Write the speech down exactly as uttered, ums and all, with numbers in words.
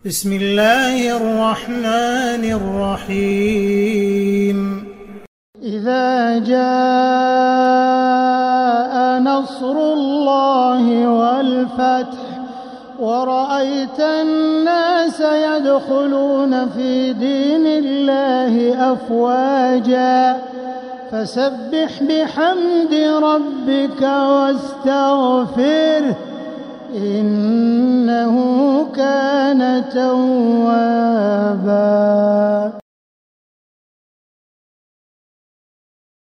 بسم الله الرحمن الرحيم إذا جاء نصر الله والفتح ورأيت الناس يدخلون في دين الله أفواجا فسبح بحمد ربك واستغفره إنه كان توابا.